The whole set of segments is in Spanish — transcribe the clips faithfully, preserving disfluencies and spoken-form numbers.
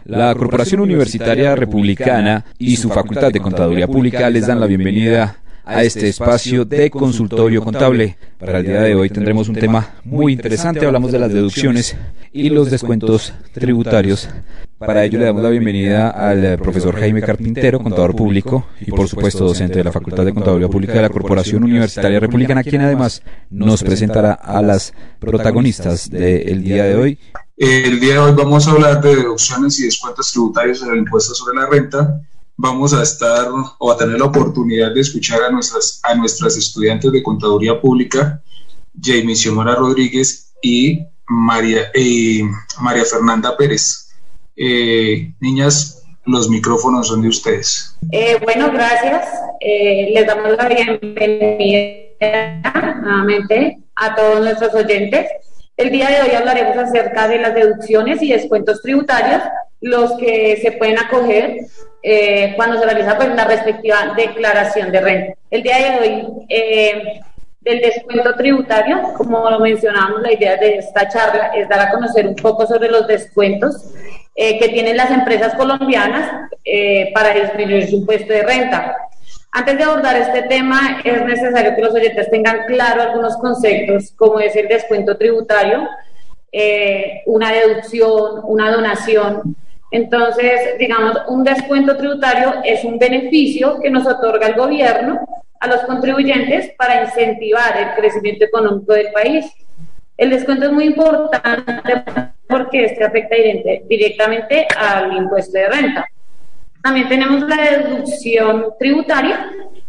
La Corporación Universitaria Republicana y su Facultad de Contaduría Pública les dan la bienvenida a este espacio de consultorio contable. Para el día de hoy tendremos un tema muy interesante, hablamos de las deducciones y los descuentos tributarios. Para ello le damos la bienvenida al profesor Jaime Carpintero, contador público y por supuesto docente de la Facultad de Contaduría Pública de la Corporación Universitaria Republicana, quien además nos presentará a las protagonistas del día de hoy. El día de hoy vamos a hablar de deducciones y descuentos tributarios en el impuesto sobre la renta. Vamos a estar o a tener la oportunidad de escuchar a nuestras, a nuestras estudiantes de Contaduría Pública, Jamie Xiomara Rodríguez y María, eh, María Fernanda Pérez. Eh, niñas, los micrófonos son de ustedes. Eh, bueno, gracias. Eh, les damos la bienvenida nuevamente a todos nuestros oyentes. El día de hoy hablaremos acerca de las deducciones y descuentos tributarios, los que se pueden acoger eh, cuando se realiza pues, la respectiva declaración de renta. El día de hoy, eh, del descuento tributario, como lo mencionábamos, la idea de esta charla es dar a conocer un poco sobre los descuentos eh, que tienen las empresas colombianas eh, para disminuir su impuesto de renta. Antes de abordar este tema, es necesario que los oyentes tengan claro algunos conceptos, como es el descuento tributario, eh, una deducción, una donación. Entonces, digamos, un descuento tributario es un beneficio que nos otorga el gobierno a los contribuyentes para incentivar el crecimiento económico del país. El descuento es muy importante porque este afecta directamente al impuesto de renta. También tenemos la deducción tributaria.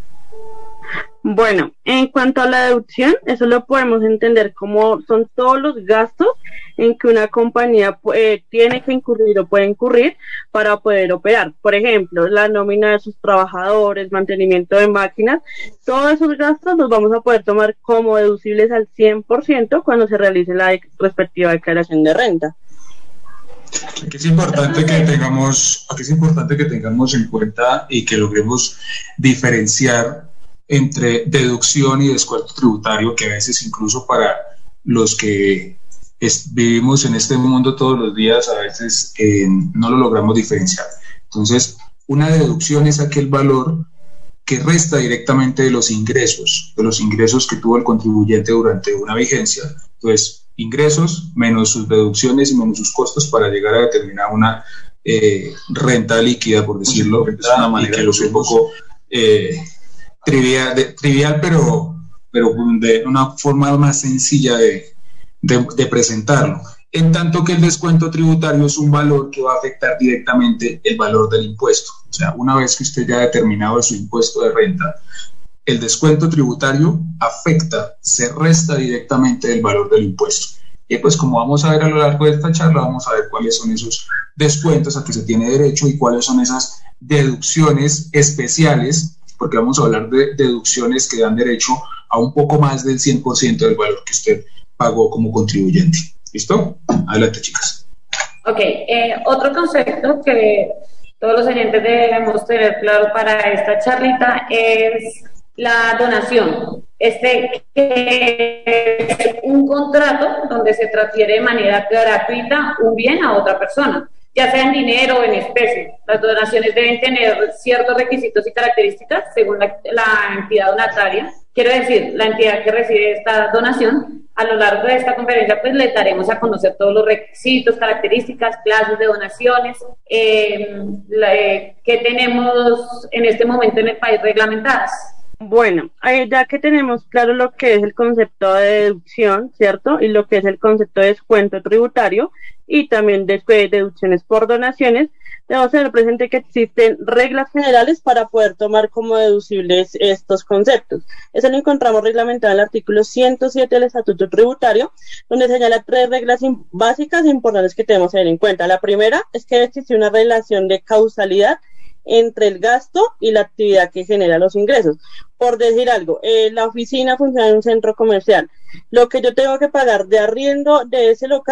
Bueno, en cuanto a la deducción, eso lo podemos entender como son todos los gastos en que una compañía eh, tiene que incurrir o puede incurrir para poder operar. Por ejemplo, la nómina de sus trabajadores, mantenimiento de máquinas, todos esos gastos los vamos a poder tomar como deducibles al cien por ciento cuando se realice la de respectiva declaración de renta. Aquí es importante que tengamos, aquí es importante que tengamos en cuenta y que logremos diferenciar entre deducción y descuento tributario, que a veces incluso para los que es, vivimos en este mundo todos los días, a veces eh, no lo logramos diferenciar. Entonces, una deducción es aquel valor que resta directamente de los ingresos, de los ingresos que tuvo el contribuyente durante una vigencia. Entonces, ingresos menos sus deducciones y menos sus costos para llegar a determinar una eh, renta líquida, por decirlo, de una manera que lo sé un poco eh, trivial, de, trivial pero, pero de una forma más sencilla de, de, de presentarlo. En tanto que el descuento tributario es un valor que va a afectar directamente el valor del impuesto. O sea, una vez que usted ya ha determinado su impuesto de renta, el descuento tributario afecta, se resta directamente del valor del impuesto. Y pues como vamos a ver a lo largo de esta charla, vamos a ver cuáles son esos descuentos a que se tiene derecho y cuáles son esas deducciones especiales, porque vamos a hablar de deducciones que dan derecho a un poco más del cien por ciento del valor que usted pagó como contribuyente. ¿Listo? Adelante, chicas. Ok, eh, otro concepto que todos los oyentes debemos tener claro para esta charlita es la donación. Este es un contrato donde se transfiere de manera gratuita un bien a otra persona, ya sea en dinero o en especie. Las donaciones deben tener ciertos requisitos y características según la, la entidad donataria. Quiero decir, la entidad que recibe esta donación. A lo largo de esta conferencia, pues les daremos a conocer todos los requisitos, características, clases de donaciones eh, la, eh, que tenemos en este momento en el país reglamentadas. Bueno, eh, ya que tenemos claro lo que es el concepto de deducción, ¿cierto? Y lo que es el concepto de descuento tributario y también de deducciones por donaciones, debemos tener presente que existen reglas generales para poder tomar como deducibles estos conceptos. Eso lo encontramos reglamentado en el artículo ciento siete del Estatuto Tributario, donde señala tres reglas básicas e importantes que tenemos que tener en cuenta. La primera es que debe existir una relación de causalidad entre el gasto y la actividad que genera los ingresos. Por decir algo, eh, la oficina funciona en un centro comercial. Lo que yo tengo que pagar de arriendo de ese local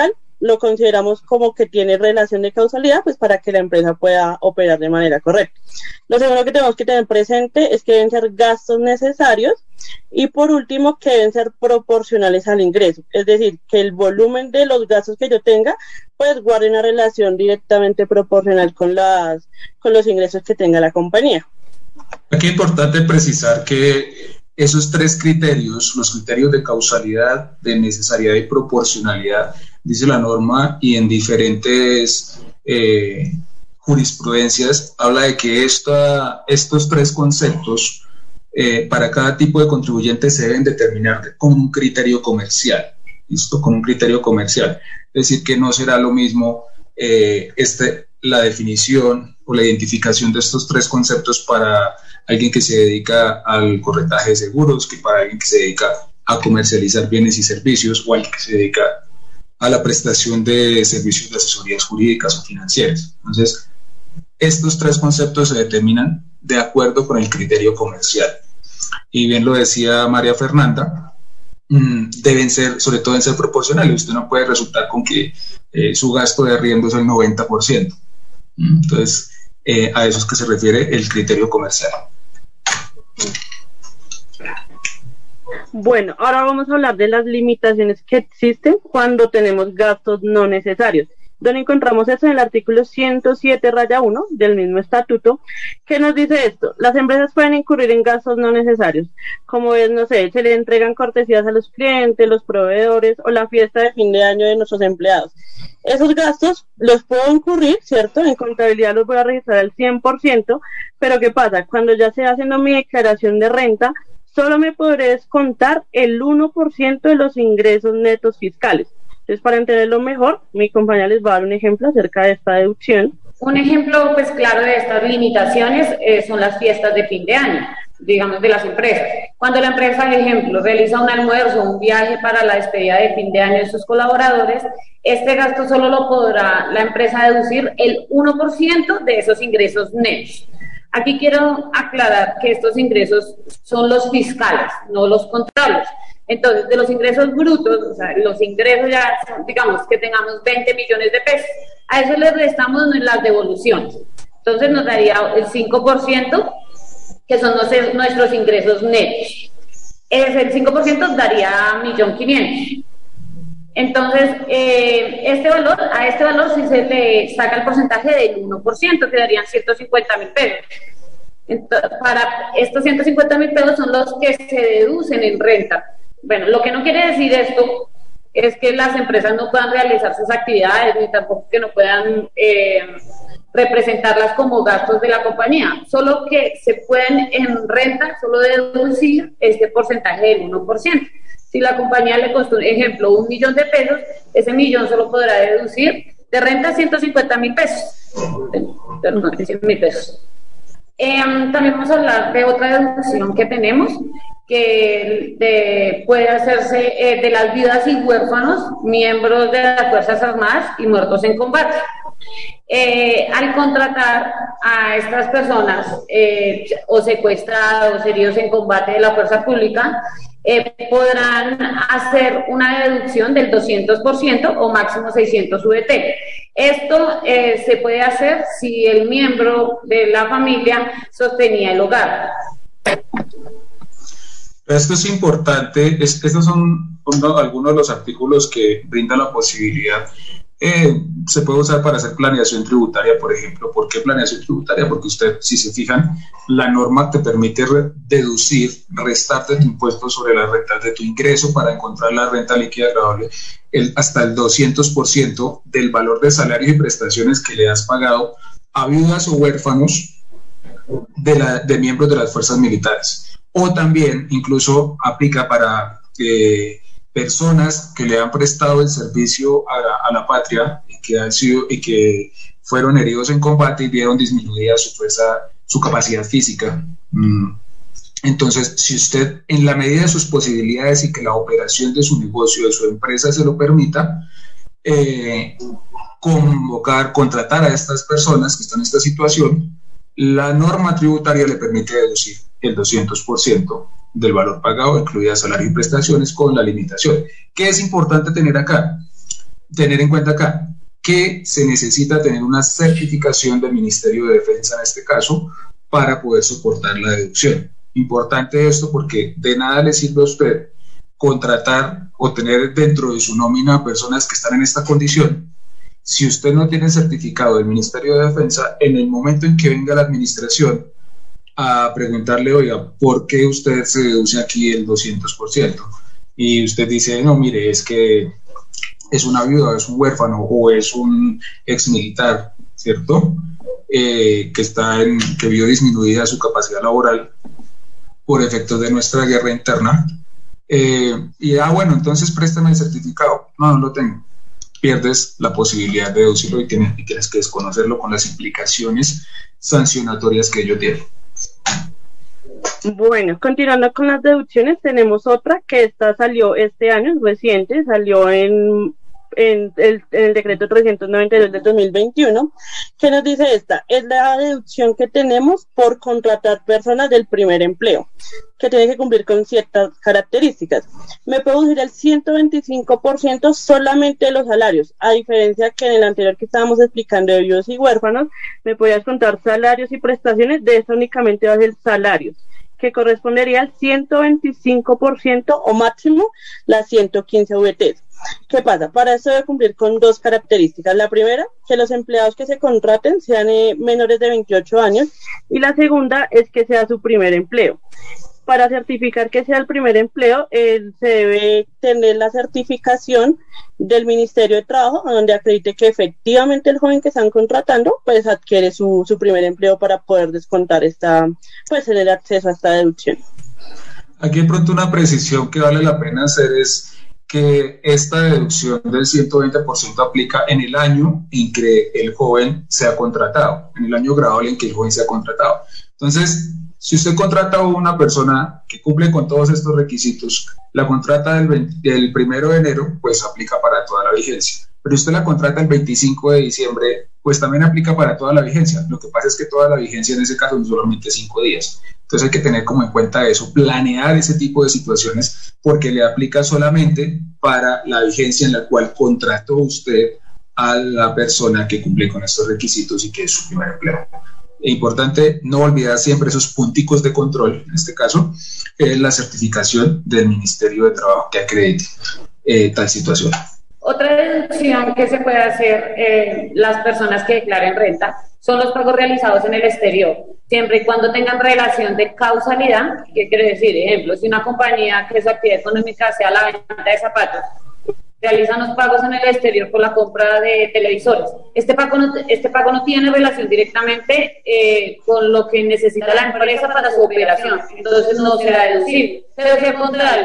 lo consideramos como que tiene relación de causalidad, pues para que la empresa pueda operar de manera correcta. Lo segundo que tenemos que tener presente es que deben ser gastos necesarios y por último que deben ser proporcionales al ingreso, es decir, que el volumen de los gastos que yo tenga pues guarde una relación directamente proporcional con, las, con los ingresos que tenga la compañía. Aquí es importante precisar que esos tres criterios, los criterios de causalidad, de necesariedad y proporcionalidad, dice la norma, y en diferentes eh, jurisprudencias, habla de que esta, estos tres conceptos eh, para cada tipo de contribuyente se deben determinar con un criterio comercial, ¿listo? Con un criterio comercial. Es decir, que no será lo mismo eh, este, la definición o la identificación de estos tres conceptos para alguien que se dedica al corretaje de seguros, que para alguien que se dedica a comercializar bienes y servicios, o alguien que se dedica a la prestación de servicios de asesorías jurídicas o financieras. Entonces, estos tres conceptos se determinan de acuerdo con el criterio comercial. Y bien lo decía María Fernanda, mmm, deben ser, sobre todo deben ser proporcionales. Usted no puede resultar con que eh, su gasto de arriendo es el noventa por ciento. Entonces, eh, a eso es que se refiere el criterio comercial. Bueno, ahora vamos a hablar de las limitaciones que existen cuando tenemos gastos no necesarios. Donde encontramos eso en el artículo ciento siete raya uno del mismo estatuto, que nos dice esto: las empresas pueden incurrir en gastos no necesarios, como es, no sé, se le entregan cortesías a los clientes, los proveedores o la fiesta de fin de año de nuestros empleados. Esos gastos los puedo incurrir, ¿cierto? En contabilidad los voy a registrar al cien por ciento, pero ¿qué pasa? Cuando ya esté haciendo mi declaración de renta, solo me podré descontar el uno por ciento de los ingresos netos fiscales. Entonces, para entenderlo mejor, mi compañera les va a dar un ejemplo acerca de esta deducción. Un ejemplo, pues claro, de estas limitaciones eh, son las fiestas de fin de año, digamos, de las empresas. Cuando la empresa, por ejemplo, realiza un almuerzo o un viaje para la despedida de fin de año de sus colaboradores, este gasto solo lo podrá la empresa deducir el uno por ciento de esos ingresos netos. Aquí quiero aclarar que estos ingresos son los fiscales, no los contables. Entonces, de los ingresos brutos, o sea, los ingresos ya, son, digamos, que tengamos veinte millones de pesos, a eso le restamos las devoluciones. Entonces, nos daría el cinco por ciento, que son nuestros ingresos netos. Es el cinco por ciento daría un millón quinientos mil. Entonces, eh, este valor, a este valor sí se le saca el porcentaje del uno por ciento, que darían ciento cincuenta mil pesos. Entonces, para estos ciento cincuenta mil pesos son los que se deducen en renta. Bueno, lo que no quiere decir esto es que las empresas no puedan realizar sus actividades, ni tampoco que no puedan eh, representarlas como gastos de la compañía, solo que se pueden en renta solo deducir este porcentaje del uno por ciento. Si la compañía le costó, ejemplo, un millón de pesos, ese millón solo podrá deducir de renta ciento cincuenta mil pesos. Perdón, cien mil pesos. Eh, también vamos a hablar de otra deducción que tenemos, que de, puede hacerse eh, de las viudas y huérfanos, miembros de las Fuerzas Armadas y muertos en combate. Eh, al contratar a estas personas eh, o secuestrados, heridos en combate de la fuerza pública, eh, podrán hacer una deducción del doscientos por ciento o máximo seiscientos U V T. Esto eh, se puede hacer si el miembro de la familia sostenía el hogar. Esto es importante, es, estos son uno, algunos de los artículos que brindan la posibilidad. Eh, se puede usar para hacer planeación tributaria, por ejemplo. ¿Por qué planeación tributaria? Porque usted, si se fijan, la norma te permite re deducir, restarte tu impuesto sobre las rentas de tu ingreso para encontrar la renta líquida agravable el, hasta el doscientos por ciento del valor de salarios y prestaciones que le has pagado a viudas o huérfanos de, la, de miembros de las fuerzas militares. O también incluso aplica para eh, personas que le han prestado el servicio a la, a la patria y que han sido y que fueron heridos en combate y vieron disminuida su fuerza, su capacidad física. Mm. Entonces, si usted, en la medida de sus posibilidades y que la operación de su negocio, de su empresa se lo permita, eh, convocar, contratar a estas personas que están en esta situación, la norma tributaria le permite deducir el doscientos por ciento del valor pagado, incluidas salarios y prestaciones, con la limitación. ¿Qué es importante tener acá? tener en cuenta acá que se necesita tener una certificación del Ministerio de Defensa en este caso para poder soportar la deducción. Importante esto porque de nada le sirve a usted contratar o tener dentro de su nómina personas que están en esta condición. Si usted no tiene certificado del Ministerio de Defensa, en el momento en que venga la administración a preguntarle, oiga, ¿por qué usted se deduce aquí el doscientos por ciento? Y usted dice, no, mire, es que es una viuda, es un huérfano o es un ex militar, ¿cierto? Eh, que, está en, que vio disminuida su capacidad laboral por efectos de nuestra guerra interna. Eh, y, ah, bueno, entonces préstame el certificado. No, no lo tengo. Pierdes la posibilidad de deducirlo y tienes, y tienes que desconocerlo con las implicaciones sancionatorias que ello tiene. Bueno, continuando con las deducciones, tenemos otra que esta salió este año, reciente, salió en, en, el, en el decreto trescientos noventa y dos del dos mil veintiuno, que nos dice esta, es la deducción que tenemos por contratar personas del primer empleo, que tiene que cumplir con ciertas características. Me puedo deducir el ciento veinticinco por ciento solamente de los salarios, a diferencia que en el anterior que estábamos explicando de viudos y huérfanos, me podías contar salarios y prestaciones, de eso únicamente va a ser salarios, que correspondería al ciento veinticinco por ciento o máximo las ciento quince V Ts. ¿Qué pasa? Para eso debe cumplir con dos características. La primera, que los empleados que se contraten sean eh, menores de veintiocho años, y la segunda es que sea su primer empleo. Para certificar que sea el primer empleo, eh, se debe tener la certificación del Ministerio de Trabajo, donde acredite que efectivamente el joven que están contratando, pues adquiere su, su primer empleo para poder descontar esta, pues tener acceso a esta deducción. Aquí de pronto una precisión que vale la pena hacer es que esta deducción del ciento veinte por ciento aplica en el año en que el joven sea contratado, en el año gradual en que el joven sea contratado. Entonces, si usted contrata a una persona que cumple con todos estos requisitos, la contrata del, veinte, del primero de enero, pues aplica para toda la vigencia. Pero usted la contrata el veinticinco de diciembre, pues también aplica para toda la vigencia. Lo que pasa es que toda la vigencia en ese caso son solamente cinco días. Entonces hay que tener como en cuenta eso, planear ese tipo de situaciones, porque le aplica solamente para la vigencia en la cual contrató usted a la persona que cumple con estos requisitos y que es su primer empleo. Es importante no olvidar siempre esos punticos de control, en este caso, es la certificación del Ministerio de Trabajo que acredite eh, tal situación. Otra deducción que se puede hacer eh, las personas que declaren renta son los pagos realizados en el exterior, siempre y cuando tengan relación de causalidad. ¿Qué quiere decir? Ejemplo, si una compañía que su actividad económica sea la venta de zapatos, realizan los pagos en el exterior por la compra de televisores. Este pago no, este pago no tiene relación directamente eh, con lo que necesita la empresa para su operación, entonces no será deducible. Pero si al contrario,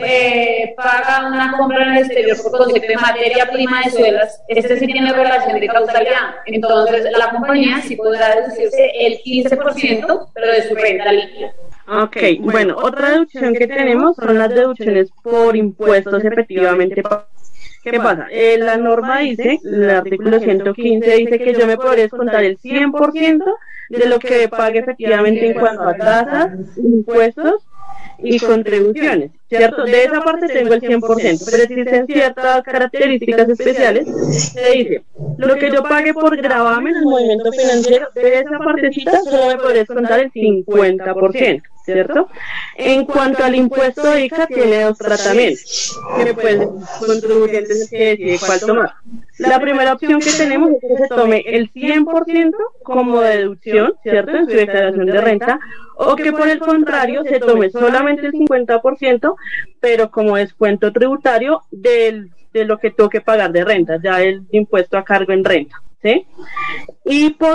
eh, paga una compra en el exterior por concepto de materia prima de suelas, este sí tiene relación de causalidad, entonces la compañía sí podrá deducirse el quince por ciento, pero de su renta líquida. Ok, bueno, otra deducción que tenemos son las deducciones por impuestos efectivamente pagados. ¿Qué pasa? Eh, la norma dice, el artículo ciento quince dice que yo me podré descontar el cien por ciento de lo que pague efectivamente en cuanto a tasas, impuestos y contribuciones, ¿cierto? De esa parte tengo el cien por ciento, pero existen ciertas características especiales. Se dice, lo que yo pague por gravamen al movimiento financiero, de esa partecita solo me podré descontar el cincuenta por ciento, ¿cierto? En cuanto al impuesto de I C A, tiene dos tratamientos, que pues el contribuyente es el que decide cuál tomar. La primera opción que tenemos es que se tome el cien por ciento como deducción, ¿cierto?, en su declaración de renta, o que por el contrario se tome solamente el cincuenta por ciento, pero como descuento tributario del, de lo que toque pagar de renta, ya el impuesto a cargo en renta, ¿sí? Y por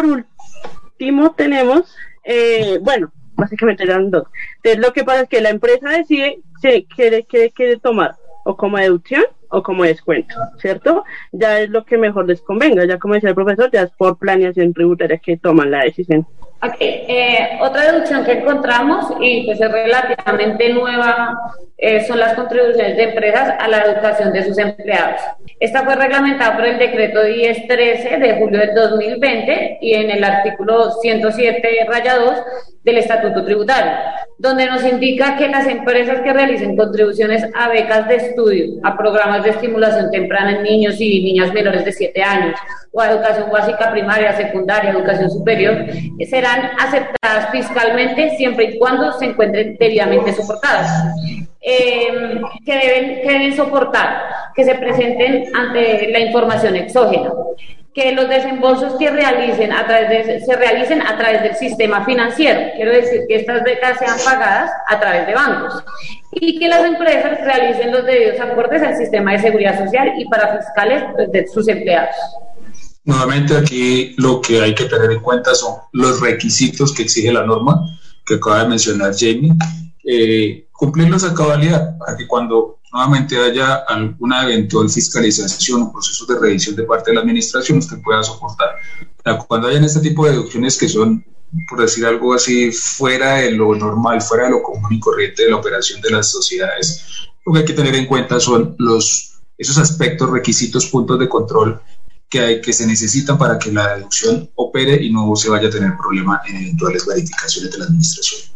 último tenemos, eh, bueno, básicamente eran dos. Entonces lo que pasa es que la empresa decide si quiere, quiere, quiere tomar o como deducción o como descuento, ¿cierto? Ya es lo que mejor les convenga, ya como decía el profesor, ya es por planeación tributaria que toman la decisión. Ok, eh, otra deducción que encontramos y pues es relativamente nueva eh, son las contribuciones de empresas a la educación de sus empleados. Esta fue reglamentada por el decreto diez trece de julio del dos mil veinte y en el artículo ciento siete raya dos del Estatuto Tributario. donde nos indica que las empresas que realicen contribuciones a becas de estudio, a programas de estimulación temprana en niños y niñas menores de siete años, o a educación básica primaria, secundaria, educación superior, serán aceptadas fiscalmente siempre y cuando se encuentren debidamente soportadas. Eh, que, deben, que deben soportar, que se presenten ante la información exógena, que los desembolsos que realicen a través de, se realicen a través del sistema financiero, quiero decir que estas becas sean pagadas a través de bancos, y que las empresas realicen los debidos aportes al sistema de seguridad social y para fiscales pues, de sus empleados. Nuevamente aquí lo que hay que tener en cuenta son los requisitos que exige la norma que acaba de mencionar Jamie, eh, cumplirlos a cabalidad para que cuando nuevamente haya alguna eventual fiscalización o procesos de revisión de parte de la administración usted pueda soportar. Cuando hayan este tipo de deducciones que son, por decir algo así, fuera de lo normal, fuera de lo común y corriente de la operación de las sociedades, lo que hay que tener en cuenta son los, esos aspectos, requisitos, puntos de control que, hay, que se necesitan para que la deducción opere y no se vaya a tener problema en eventuales verificaciones de la administración.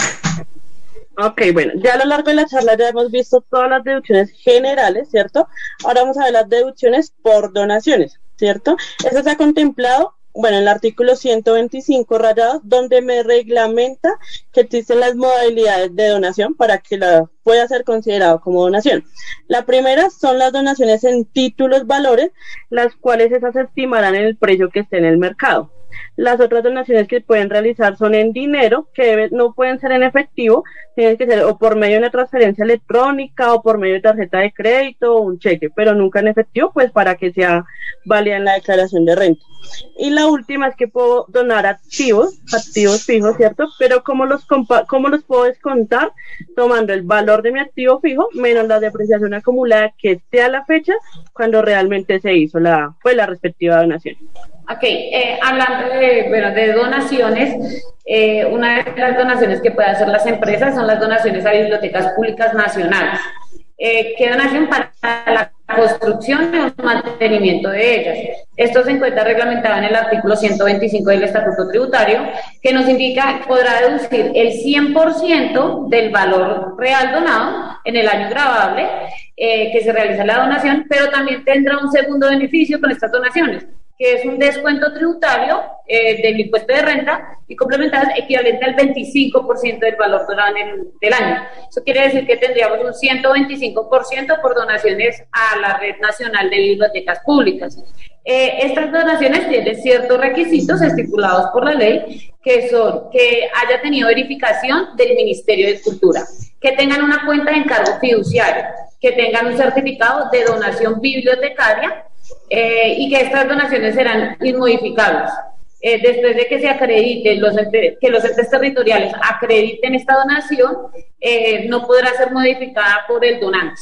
Ok, bueno, ya a lo largo de la charla ya hemos visto todas las deducciones generales, ¿cierto? Ahora vamos a ver las deducciones por donaciones, ¿cierto? Eso se ha contemplado, bueno, en el artículo ciento veinticinco rayados, donde me reglamenta que existen las modalidades de donación para que la pueda ser considerado como donación. La primera son las donaciones en títulos valores, las cuales esas se estimarán en el precio que esté en el mercado. Las otras donaciones que pueden realizar son en dinero, que debe, no pueden ser en efectivo, tienen que ser o por medio de una transferencia electrónica o por medio de tarjeta de crédito o un cheque, pero nunca en efectivo, pues para que sea válida en la declaración de renta. Y la última es que puedo donar activos, activos fijos, ¿cierto? Pero ¿cómo los, compa cómo los puedo descontar? Tomando el valor de mi activo fijo menos la depreciación acumulada que esté a la fecha cuando realmente se hizo la, pues, la respectiva donación. Ok, eh, hablando de, bueno, de donaciones, eh, una de las donaciones que pueden hacer las empresas son las donaciones a bibliotecas públicas nacionales. Eh, ¿Qué donación? Para la construcción y el mantenimiento de ellas. Esto se encuentra reglamentado en el artículo ciento veinticinco del Estatuto Tributario, que nos indica que podrá deducir el cien por ciento del valor real donado en el año gravable eh, que se realiza la donación, pero también tendrá un segundo beneficio con estas donaciones, que es un descuento tributario eh, del impuesto de renta y complementadas equivalente al veinticinco por ciento del valor donado en el, del año. Eso quiere decir que tendríamos un ciento veinticinco por ciento por donaciones a la Red Nacional de Bibliotecas Públicas. Eh, estas donaciones tienen ciertos requisitos estipulados por la ley, que son que haya tenido verificación del Ministerio de Cultura, que tengan una cuenta de encargo fiduciario, que tengan un certificado de donación bibliotecaria, Eh, y que estas donaciones serán inmodificables. Eh, después de que se acrediten, los entes, que los entes territoriales acrediten esta donación, eh, no podrá ser modificada por el donante.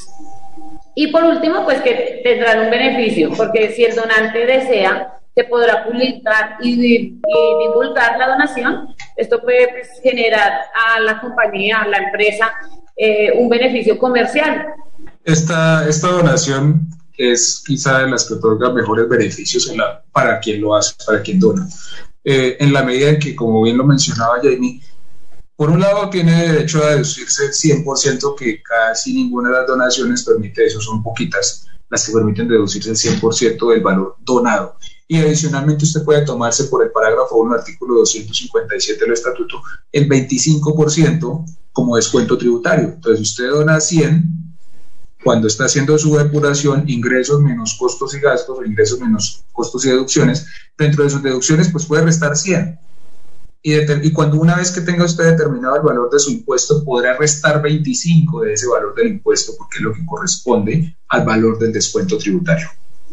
Y por último, pues que tendrán un beneficio, porque si el donante desea, se podrá publicar y, y divulgar la donación. Esto puede pues, generar a la compañía, a la empresa, eh, un beneficio comercial. Esta, esta donación es quizá de las que otorga mejores beneficios en la, para quien lo hace, para quien dona. Eh, en la medida en que, como bien lo mencionaba Jamie, por un lado tiene derecho a deducirse el cien por ciento, que casi ninguna de las donaciones permite eso, son poquitas las que permiten deducirse el cien por ciento del valor donado. Y adicionalmente usted puede tomarse por el parágrafo uno, artículo doscientos cincuenta y siete del Estatuto, el veinticinco por ciento como descuento tributario. Entonces usted dona cien, cuando está haciendo su depuración, ingresos menos costos y gastos, o ingresos menos costos y deducciones, dentro de sus deducciones pues puede restar cien. Y, y cuando una vez que tenga usted determinado el valor de su impuesto, podrá restar veinticinco de ese valor del impuesto, porque es lo que corresponde al valor del descuento tributario.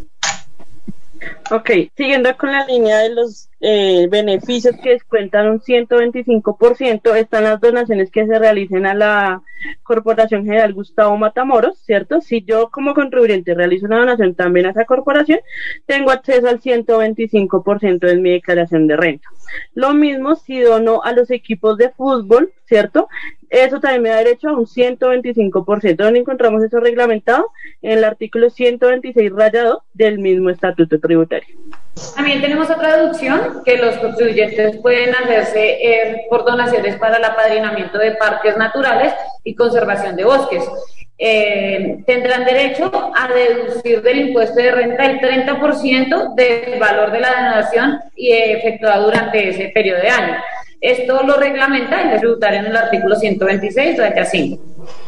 Ok, siguiendo con la línea de los eh, beneficios que descuentan un ciento veinticinco por ciento, están las donaciones que se realicen a la Corporación General Gustavo Matamoros, ¿cierto? Si yo como contribuyente realizo una donación también a esa corporación, tengo acceso al ciento veinticinco por ciento de mi declaración de renta. Lo mismo si dono a los equipos de fútbol, ¿cierto? Eso también me da derecho a un ciento veinticinco por ciento. ¿Dónde encontramos eso reglamentado? En el artículo ciento veintiséis rayado del mismo Estatuto Tributario. También tenemos otra deducción que los contribuyentes pueden hacerse eh, por donaciones para el apadrinamiento de parques naturales y conservación de bosques. Eh, tendrán derecho a deducir del impuesto de renta el treinta por ciento del valor de la donación y efectuada durante ese periodo de año. Esto lo reglamenta el tributario en el artículo ciento veintiséis, raya cinco.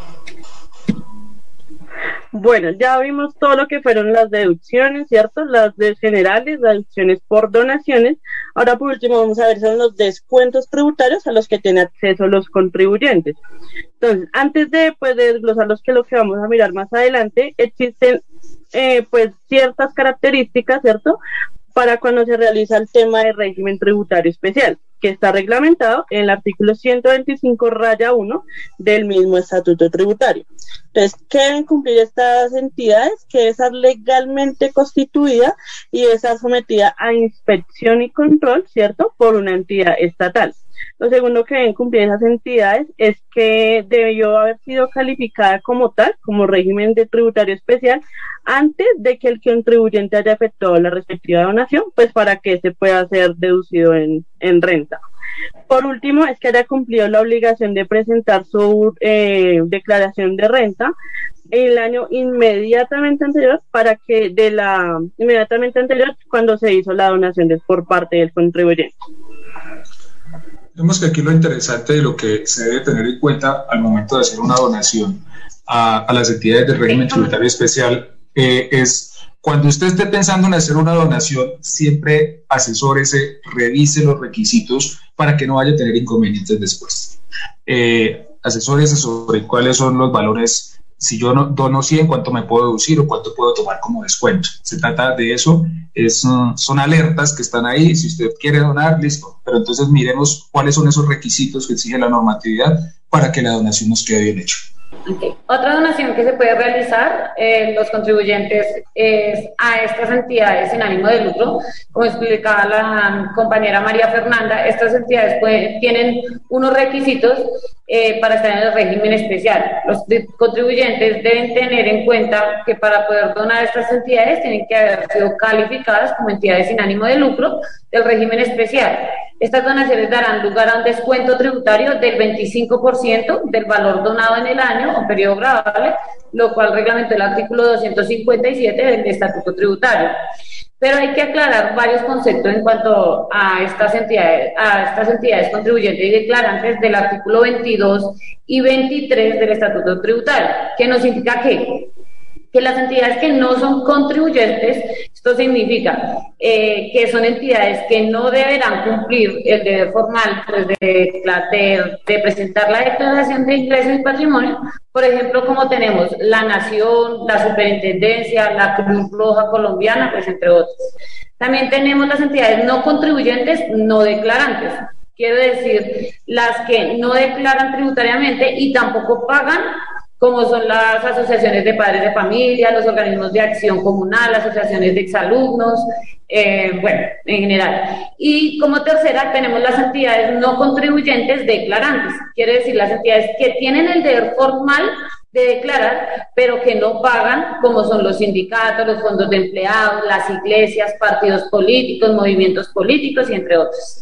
Bueno, ya vimos todo lo que fueron las deducciones, ¿cierto? Las de generales, las deducciones por donaciones. Ahora, por último, vamos a ver son los descuentos tributarios a los que tienen acceso los contribuyentes. Entonces, antes de, pues, de desglosar los que lo que vamos a mirar más adelante, existen, eh, pues, ciertas características, ¿cierto?, para cuando se realiza el tema de régimen tributario especial, que está reglamentado en el artículo ciento veinticinco, raya uno del mismo estatuto tributario. Entonces, ¿qué deben cumplir estas entidades? Que debe estar legalmente constituida y debe estar sometida a inspección y control, ¿cierto?, por una entidad estatal. Lo segundo que deben cumplir esas entidades es que debió haber sido calificada como tal, como régimen de tributario especial, antes de que el contribuyente haya efectuado la respectiva donación, pues para que se pueda ser deducido en, en renta. Por último, es que haya cumplido la obligación de presentar su eh, declaración de renta en el año inmediatamente anterior, para que de la inmediatamente anterior cuando se hizo la donación de, por parte del contribuyente. Vemos que aquí lo interesante de lo que se debe tener en cuenta al momento de hacer una donación a, a las entidades del régimen tributario especial eh, es cuando usted esté pensando en hacer una donación, siempre asesórese, revise los requisitos para que no vaya a tener inconvenientes después. Eh, asesórese sobre cuáles son los valores. Si yo no, dono cien, ¿cuánto me puedo deducir o cuánto puedo tomar como descuento? Se trata de eso, es, son alertas que están ahí. Si usted quiere donar, listo, pero entonces miremos cuáles son esos requisitos que exige la normatividad para que la donación nos quede bien hecha. Okay. Otra donación que se puede realizar eh, los contribuyentes es a estas entidades sin ánimo de lucro. Como explicaba la compañera María Fernanda, estas entidades pueden, tienen unos requisitos eh, para estar en el régimen especial. Los contribuyentes deben tener en cuenta que para poder donar a estas entidades tienen que haber sido calificadas como entidades sin ánimo de lucro del régimen especial. Estas donaciones darán lugar a un descuento tributario del veinticinco por ciento del valor donado en el año o periodo gravable, lo cual reglamentó el artículo doscientos cincuenta y siete del Estatuto Tributario. Pero hay que aclarar varios conceptos en cuanto a estas entidades, a estas entidades contribuyentes y declarantes del artículo veintidós y veintitrés del Estatuto Tributario, que nos indica que que las entidades que no son contribuyentes, esto significa eh, que son entidades que no deberán cumplir el deber formal pues, de, de, de presentar la declaración de ingresos y patrimonio, por ejemplo, como tenemos la Nación, la Superintendencia, la Cruz Roja Colombiana, pues entre otros. También tenemos las entidades no contribuyentes, no declarantes. Quiero decir, las que no declaran tributariamente y tampoco pagan, como son las asociaciones de padres de familia, los organismos de acción comunal, las asociaciones de exalumnos, eh, bueno, en general. Y como tercera tenemos las entidades no contribuyentes declarantes, quiere decir las entidades que tienen el deber formal de declarar, pero que no pagan, como son los sindicatos, los fondos de empleados, las iglesias, partidos políticos, movimientos políticos y entre otros.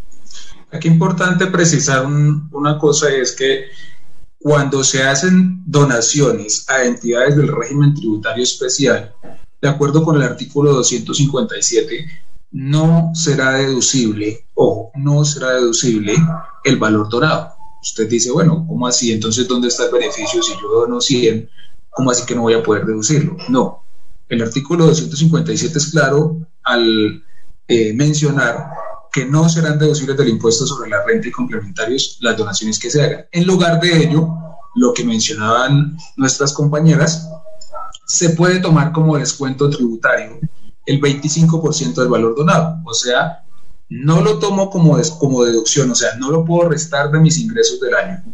Aquí es importante precisar un, una cosa, es que cuando se hacen donaciones a entidades del régimen tributario especial, de acuerdo con el artículo doscientos cincuenta y siete, no será deducible, ojo, no será deducible el valor donado. Usted dice, bueno, ¿cómo así? Entonces, ¿dónde está el beneficio? Si yo dono cien, ¿cómo así que no voy a poder deducirlo? No, el artículo doscientos cincuenta y siete es claro al eh, mencionar que no serán deducibles del impuesto sobre la renta y complementarios las donaciones que se hagan. En lugar de ello, lo que mencionaban nuestras compañeras, se puede tomar como descuento tributario el veinticinco por ciento del valor donado. O sea, no lo tomo como, des, como deducción, o sea, no lo puedo restar de mis ingresos del año,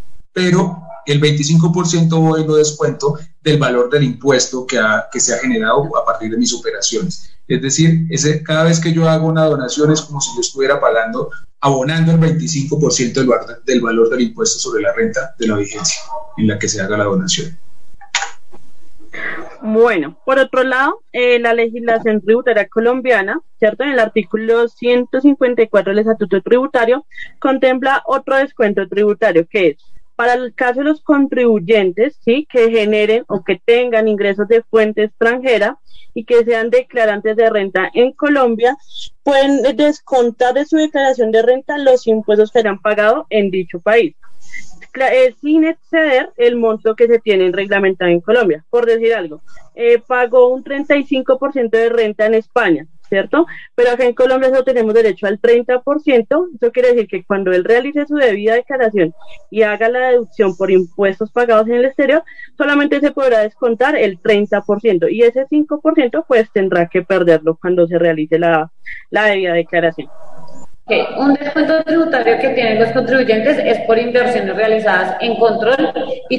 pero el veinticinco por ciento voy lo descuento del valor del impuesto que, ha, que se ha generado a partir de mis operaciones. Es decir, ese, cada vez que yo hago una donación es como si yo estuviera pagando, abonando el veinticinco por ciento del, del valor del impuesto sobre la renta de la vigencia en la que se haga la donación. Bueno, por otro lado, eh, la legislación tributaria colombiana, ¿cierto? En el artículo ciento cincuenta y cuatro del Estatuto Tributario, contempla otro descuento tributario, que es para el caso de los contribuyentes, ¿sí? Que generen o que tengan ingresos de fuente extranjera y que sean declarantes de renta en Colombia, pueden descontar de su declaración de renta los impuestos que hayan pagado en dicho país, eh, sin exceder el monto que se tiene reglamentado en Colombia. Por decir algo, eh, pagó un treinta y cinco por ciento de renta en España, ¿cierto? Pero acá en Colombia solo tenemos derecho al treinta por ciento. Eso quiere decir que cuando él realice su debida declaración y haga la deducción por impuestos pagados en el exterior, solamente se podrá descontar el treinta por ciento, y ese cinco por ciento pues tendrá que perderlo cuando se realice la, la debida declaración. Okay. Un descuento tributario que tienen los contribuyentes es por inversiones realizadas en control y,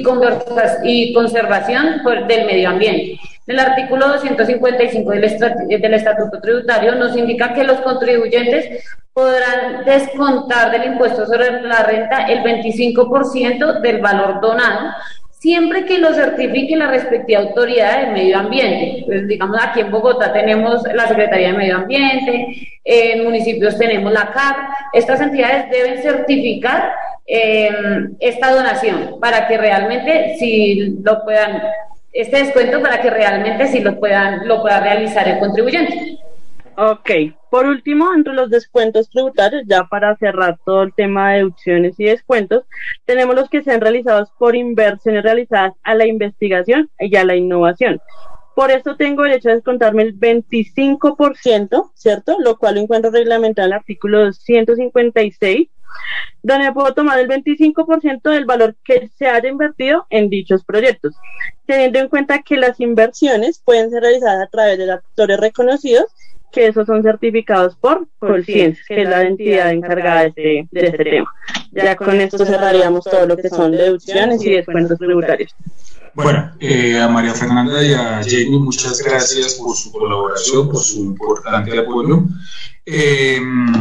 y conservación por, del medio ambiente. El artículo doscientos cincuenta y cinco del, del Estatuto Tributario nos indica que los contribuyentes podrán descontar del impuesto sobre la renta el veinticinco por ciento del valor donado, siempre que lo certifique la respectiva autoridad del medio ambiente. Pues digamos, aquí en Bogotá tenemos la Secretaría de Medio Ambiente, en municipios tenemos la C A C. Estas entidades deben certificar eh, esta donación para que realmente si lo puedan, este descuento para que realmente si lo puedan, lo pueda realizar el contribuyente. Ok, por último, entre los descuentos tributarios, ya para cerrar todo el tema de deducciones y descuentos, tenemos los que sean realizados por inversiones realizadas a la investigación y a la innovación. Por esto tengo derecho a descontarme el veinticinco por ciento, ¿cierto? Lo cual lo encuentro reglamentado en el artículo ciento cincuenta y seis, donde puedo tomar el veinticinco por ciento del valor que se haya invertido en dichos proyectos, teniendo en cuenta que las inversiones pueden ser realizadas a través de actores reconocidos, que esos son certificados por Colciencias, que es la entidad encargada de este, de este tema. Ya con esto cerraríamos todo lo que son deducciones y descuentos tributarios. Bueno, eh, a María Fernanda y a Jamie, muchas gracias por su colaboración, por su importante apoyo. Eh,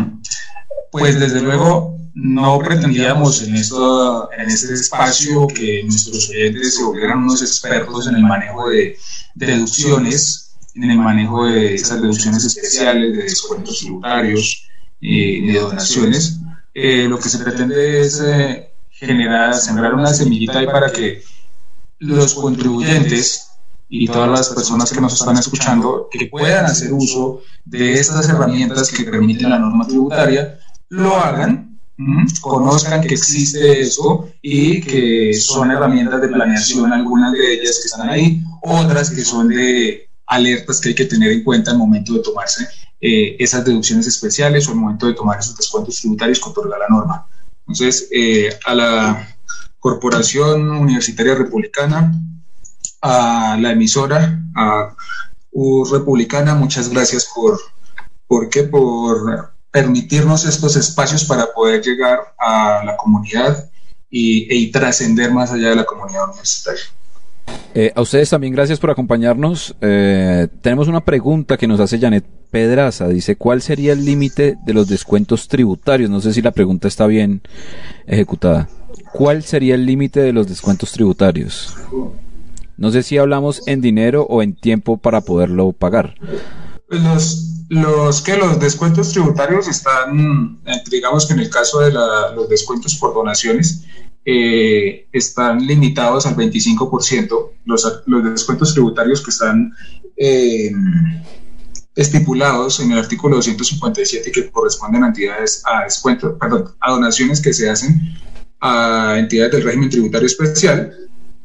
pues desde luego no pretendíamos en, esto, en este espacio que nuestros oyentes se volvieran unos expertos en el manejo de, de deducciones, en el manejo de esas deducciones especiales, de descuentos tributarios y de donaciones. Eh, lo que se pretende es eh, generar, sembrar una semillita ahí para que los contribuyentes y todas las personas que nos están escuchando, que puedan hacer uso de estas herramientas que permiten la norma tributaria, lo hagan, ¿m? Conozcan que existe esto y que son herramientas de planeación, algunas de ellas que están ahí, otras que son de alertas que hay que tener en cuenta al momento de tomarse eh, esas deducciones especiales o al momento de tomar esos descuentos tributarios que otorga la norma. Entonces, eh, a la Corporación Universitaria Republicana, a la emisora, a U Republicana, muchas gracias por, ¿por qué? por permitirnos estos espacios para poder llegar a la comunidad y, y trascender más allá de la comunidad universitaria. Eh, a ustedes también gracias por acompañarnos. Eh, tenemos una pregunta que nos hace Janet Pedraza. Dice, ¿cuál sería el límite de los descuentos tributarios? No sé si la pregunta está bien ejecutada. ¿Cuál sería el límite de los descuentos tributarios? No sé si hablamos en dinero o en tiempo para poderlo pagar. Los, los que los descuentos tributarios están, digamos que en el caso de la, los descuentos por donaciones, eh, están limitados al veinticinco por ciento. Los, los descuentos tributarios que están eh, estipulados en el artículo doscientos cincuenta y siete, que corresponden a entidades, a descuentos, perdón, a donaciones que se hacen a entidades del régimen tributario especial,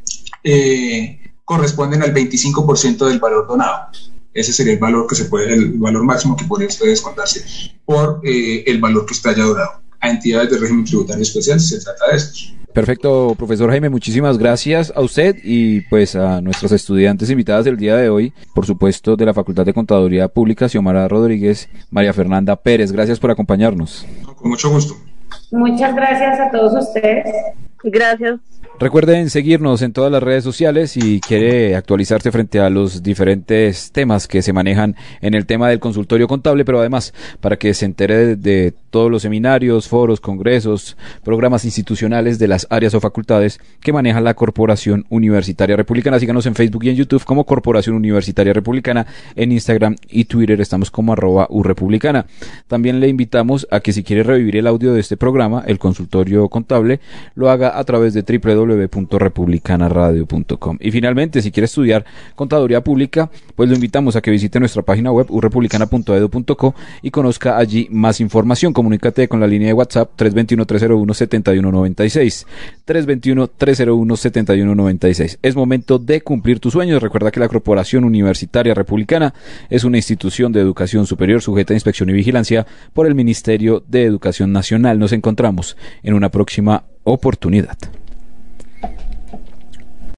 eh, corresponden al veinticinco por ciento del valor donado. Ese sería el valor que se puede, el valor máximo que puede usted descontarse por eh, el valor que usted haya donado a entidades del régimen tributario especial, si se trata de esto. Perfecto, profesor Jaime, muchísimas gracias a usted y pues a nuestras estudiantes invitadas del día de hoy, por supuesto de la Facultad de Contaduría Pública, Xiomara Rodríguez, María Fernanda Pérez. Gracias por acompañarnos. Con mucho gusto. Muchas gracias a todos ustedes. Gracias. Recuerden seguirnos en todas las redes sociales si quiere actualizarse frente a los diferentes temas que se manejan en el tema del consultorio contable, pero además para que se entere de, de todos los seminarios, foros, congresos, programas institucionales de las áreas o facultades que maneja la Corporación Universitaria Republicana. Síganos en Facebook y en YouTube como Corporación Universitaria Republicana, en Instagram y Twitter estamos como arroba urepublicana. También le invitamos a que si quiere revivir el audio de este programa, el consultorio contable, lo haga a través de doble u doble u doble u punto republicana radio punto com. Y finalmente, si quiere estudiar contaduría pública, pues lo invitamos a que visite nuestra página web u republicana punto edu punto co y conozca allí más información. Comunícate con la línea de WhatsApp tres dos uno, tres cero uno, siete uno nueve seis, tres dos uno, tres cero uno, siete uno nueve seis. Es momento de cumplir tus sueños. Recuerda que la Corporación Universitaria Republicana es una institución de educación superior sujeta a inspección y vigilancia por el Ministerio de Educación Nacional. Nos encontramos en una próxima oportunidad.